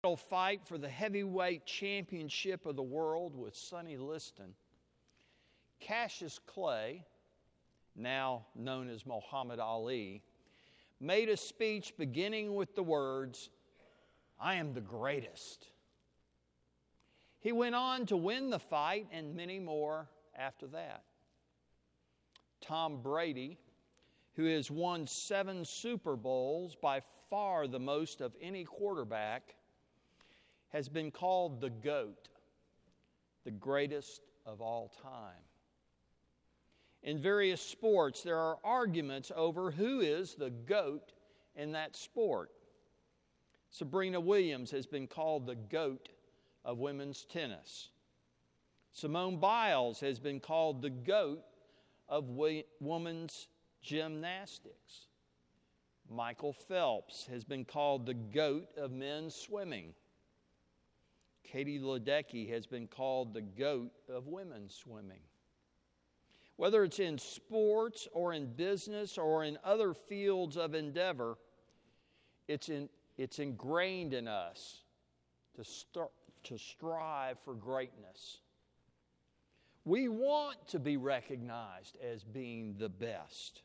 title fight for the heavyweight championship of the world with Sonny Liston, Cassius Clay, now known as Muhammad Ali, made a speech beginning with the words, "I am the greatest." He went on to win the fight and many more after that. Tom Brady, who has won 7 Super Bowls, by far the most of any quarterback, has been called the GOAT, the greatest of all time. In various sports, there are arguments over who is the GOAT in that sport. Serena Williams has been called the GOAT of women's tennis. Simone Biles has been called the GOAT of women's gymnastics. Michael Phelps has been called the GOAT of men's swimming. Katie Ledecky has been called the GOAT of women's swimming. Whether it's in sports or in business or in other fields of endeavor, it's ingrained in us to strive for greatness. We want to be recognized as being the best.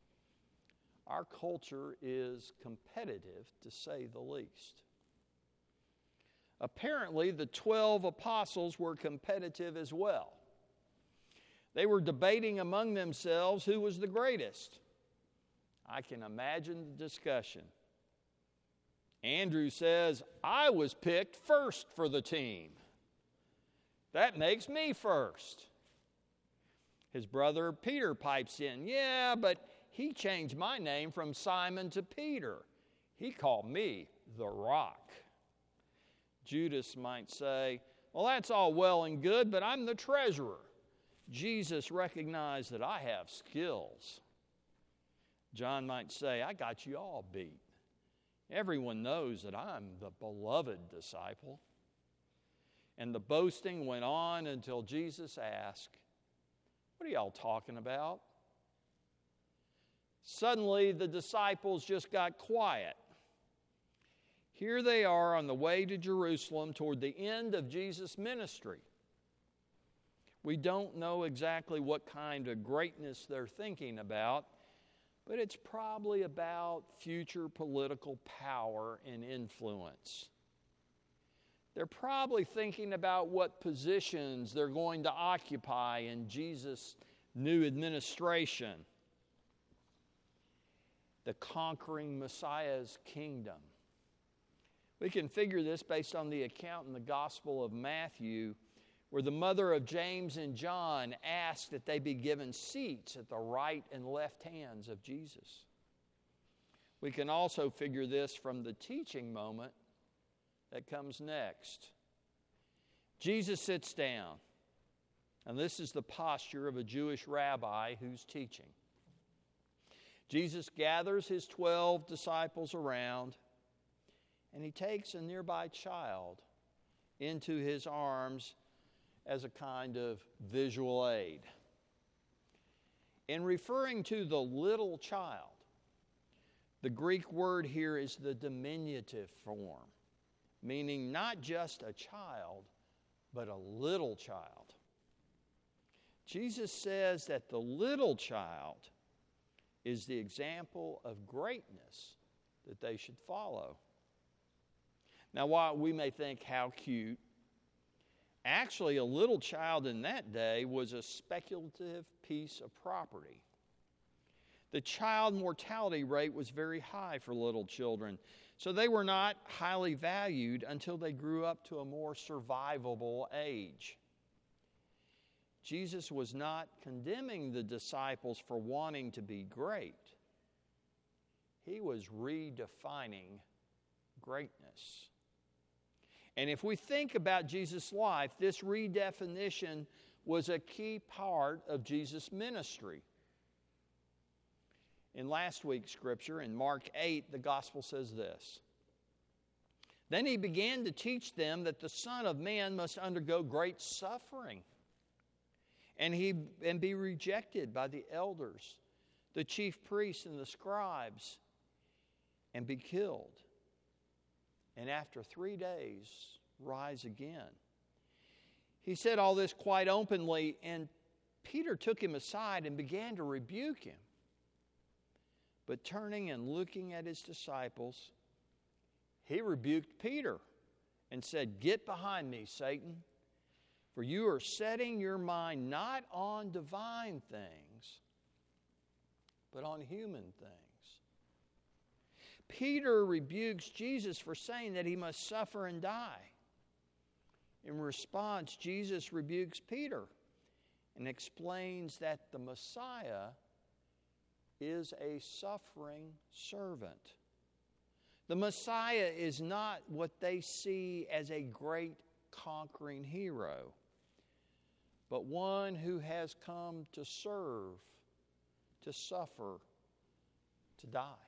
Our culture is competitive, to say the least. Apparently, the 12 apostles were competitive as well. They were debating among themselves who was the greatest. I can imagine the discussion. Andrew says, "I was picked first for the team. That makes me first." His brother Peter pipes in, "Yeah, but he changed my name from Simon to Peter. He called me the Rock." Judas might say, "Well, that's all well and good, but I'm the treasurer. Jesus recognized that I have skills." John might say, "I got you all beat. Everyone knows that I'm the beloved disciple." And the boasting went on until Jesus asked, "What are y'all talking about?" Suddenly, the disciples just got quiet. Here they are on the way to Jerusalem toward the end of Jesus' ministry. We don't know exactly what kind of greatness they're thinking about, but it's probably about future political power and influence. They're probably thinking about what positions they're going to occupy in Jesus' new administration. The conquering Messiah's kingdom. We can figure this based on the account in the Gospel of Matthew, where the mother of James and John asked that they be given seats at the right and left hands of Jesus. We can also figure this from the teaching moment that comes next. Jesus sits down, and this is the posture of a Jewish rabbi who's teaching. Jesus gathers his 12 disciples around, and he takes a nearby child into his arms as a kind of visual aid. In referring to the little child, the Greek word here is the diminutive form, meaning not just a child, but a little child. Jesus says that the little child is the example of greatness that they should follow. Now, while we may think, how cute, actually a little child in that day was a speculative piece of property. The child mortality rate was very high for little children, so they were not highly valued until they grew up to a more survivable age. Jesus was not condemning the disciples for wanting to be great. He was redefining greatness. And if we think about Jesus' life, this redefinition was a key part of Jesus' ministry. In last week's scripture, in Mark 8, the gospel says this: "Then he began to teach them that the Son of Man must undergo great suffering and be rejected by the elders, the chief priests and the scribes, and be killed, and after 3 days rise again. He said all this quite openly, and Peter took him aside and began to rebuke him. But turning and looking at his disciples, he rebuked Peter and said, "Get behind me, Satan, for you are setting your mind not on divine things, but on human things." Peter rebukes Jesus for saying that he must suffer and die. In response, Jesus rebukes Peter and explains that the Messiah is a suffering servant. The Messiah is not what they see as a great conquering hero, but one who has come to serve, to suffer, to die.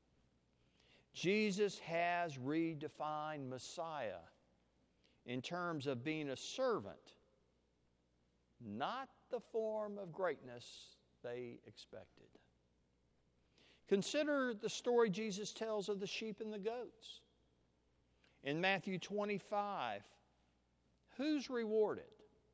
Jesus has redefined Messiah in terms of being a servant, not the form of greatness they expected. Consider the story Jesus tells of the sheep and the goats. In Matthew 25, who's rewarded?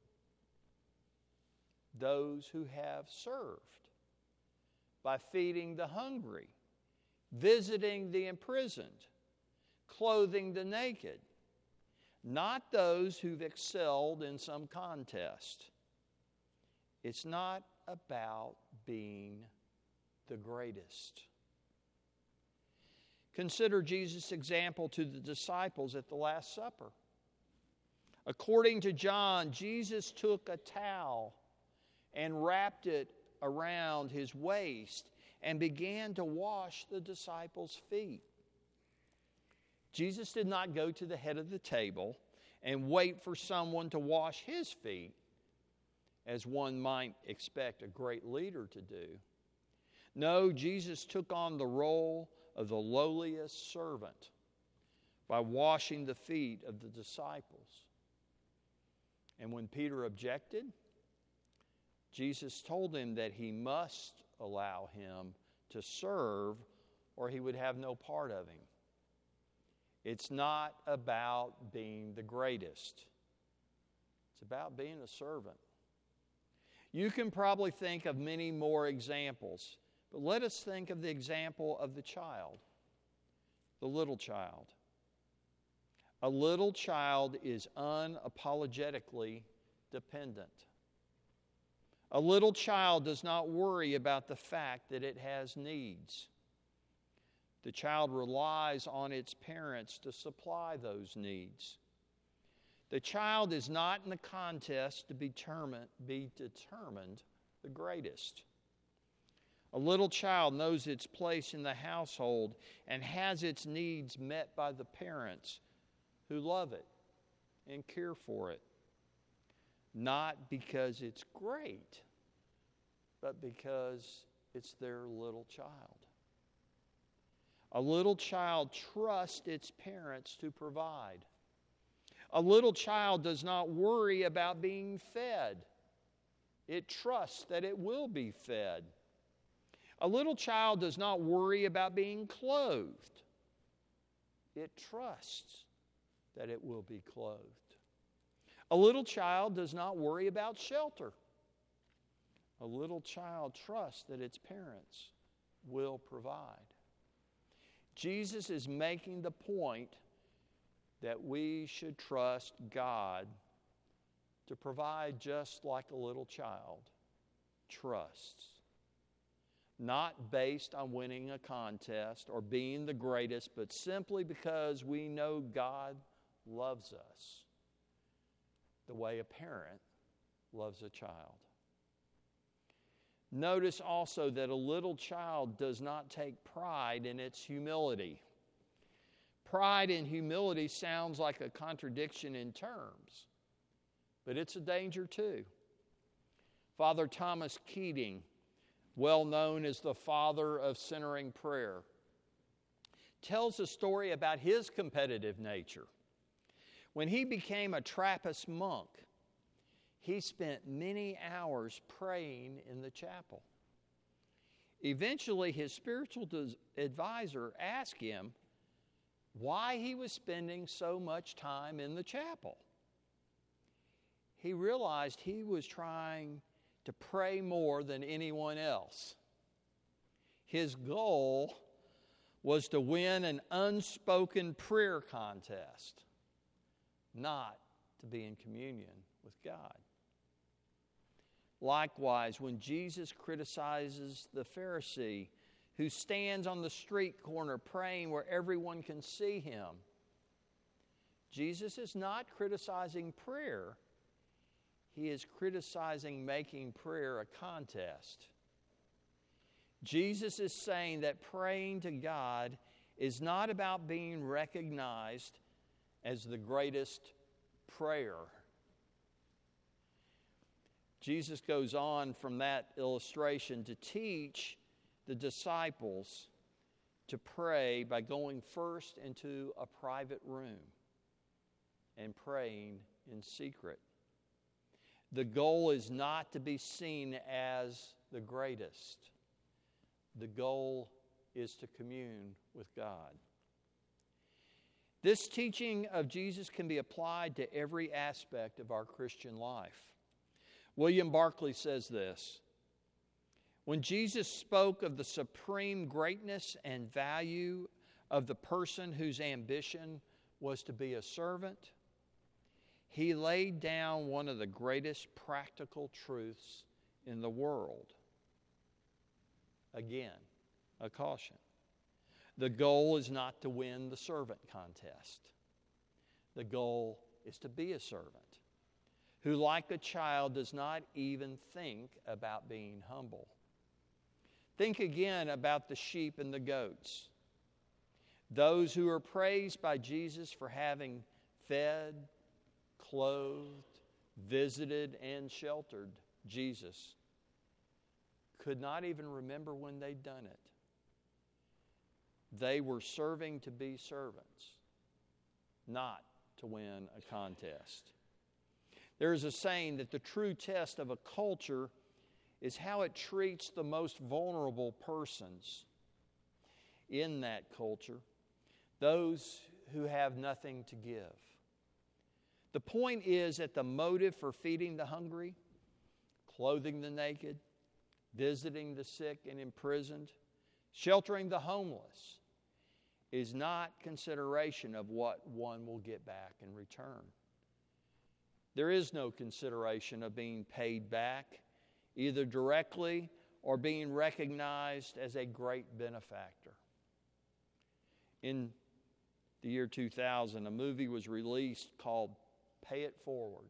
Those who have served by feeding the hungry, visiting the imprisoned, clothing the naked, not those who've excelled in some contest. It's not about being the greatest. Consider Jesus' example to the disciples at the Last Supper. According to John, Jesus took a towel and wrapped it around his waist and began to wash the disciples' feet. Jesus did not go to the head of the table and wait for someone to wash his feet, as one might expect a great leader to do. No, Jesus took on the role of the lowliest servant by washing the feet of the disciples. And when Peter objected, Jesus told him that he must allow him to serve or he would have no part of him. It's not about being the greatest. It's about being a servant. You can probably think of many more examples, but let us think of the example of the child, the little child. A little child is unapologetically dependent. A little child does not worry about the fact that it has needs. The child relies on its parents to supply those needs. The child is not in the contest to be determined the greatest. A little child knows its place in the household and has its needs met by the parents who love it and care for it. Not because it's great, but because it's their little child. A little child trusts its parents to provide. A little child does not worry about being fed. It trusts that it will be fed. A little child does not worry about being clothed. It trusts that it will be clothed. A little child does not worry about shelter. A little child trusts that its parents will provide. Jesus is making the point that we should trust God to provide just like a little child trusts. Not based on winning a contest or being the greatest, but simply because we know God loves us the way a parent loves a child. Notice also that a little child does not take pride in its humility. Pride and humility sounds like a contradiction in terms, but it's a danger too. Father Thomas Keating, well known as the father of centering prayer, tells a story about his competitive nature. When he became a Trappist monk, he spent many hours praying in the chapel. Eventually, his spiritual advisor asked him, why he was spending so much time in the chapel. He realized he was trying to pray more than anyone else. His goal was to win an unspoken prayer contest, not to be in communion with God. Likewise, when Jesus criticizes the Pharisee who stands on the street corner praying where everyone can see him, Jesus is not criticizing prayer. He is criticizing making prayer a contest. Jesus is saying that praying to God is not about being recognized as the greatest prayer. Jesus goes on from that illustration to teach the disciples to pray by going first into a private room and praying in secret. The goal is not to be seen as the greatest. The goal is to commune with God. This teaching of Jesus can be applied to every aspect of our Christian life. William Barclay says this: when Jesus spoke of the supreme greatness and value of the person whose ambition was to be a servant, he laid down one of the greatest practical truths in the world. Again, a caution. The goal is not to win the servant contest. The goal is to be a servant who, like a child, does not even think about being humble. Think again about the sheep and the goats. Those who are praised by Jesus for having fed, clothed, visited, and sheltered Jesus could not even remember when they'd done it. They were serving to be servants, not to win a contest. There is a saying that the true test of a culture is how it treats the most vulnerable persons in that culture, those who have nothing to give. The point is that the motive for feeding the hungry, clothing the naked, visiting the sick and imprisoned, sheltering the homeless, is not consideration of what one will get back in return. There is no consideration of being paid back, either directly or being recognized as a great benefactor. In the year 2000, a movie was released called Pay It Forward.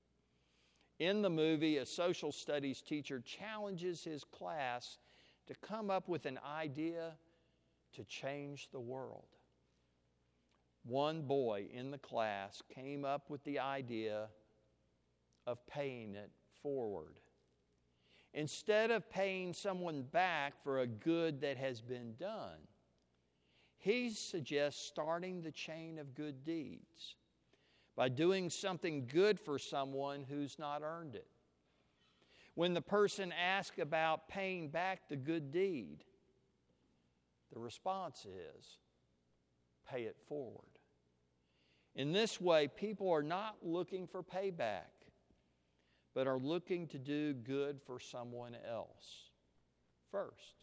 In the movie, a social studies teacher challenges his class to come up with an idea to change the world. One boy in the class came up with the idea of paying it forward. Instead of paying someone back for a good that has been done, he suggests starting the chain of good deeds by doing something good for someone who's not earned it. When the person asks about paying back the good deed, the response is, pay it forward. In this way, people are not looking for payback, but are looking to do good for someone else first.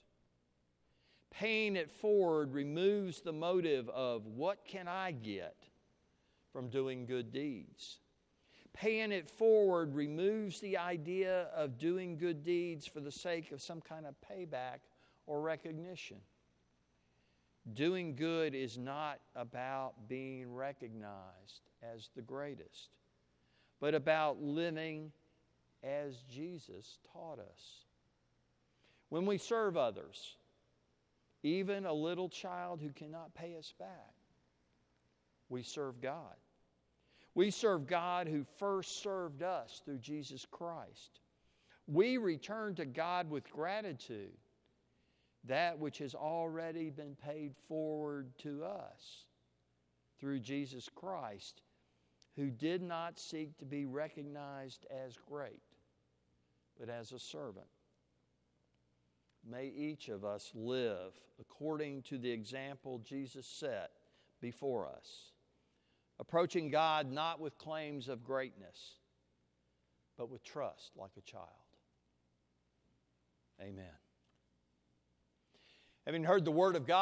Paying it forward removes the motive of what can I get from doing good deeds. Paying it forward removes the idea of doing good deeds for the sake of some kind of payback or recognition. Doing good is not about being recognized as the greatest, but about living as Jesus taught us. When we serve others, even a little child who cannot pay us back, we serve God. We serve God who first served us through Jesus Christ. We return to God with gratitude that which has already been paid forward to us through Jesus Christ, who did not seek to be recognized as great, but as a servant. May each of us live according to the example Jesus set before us, approaching God not with claims of greatness, but with trust like a child. Amen. Having heard the Word of God,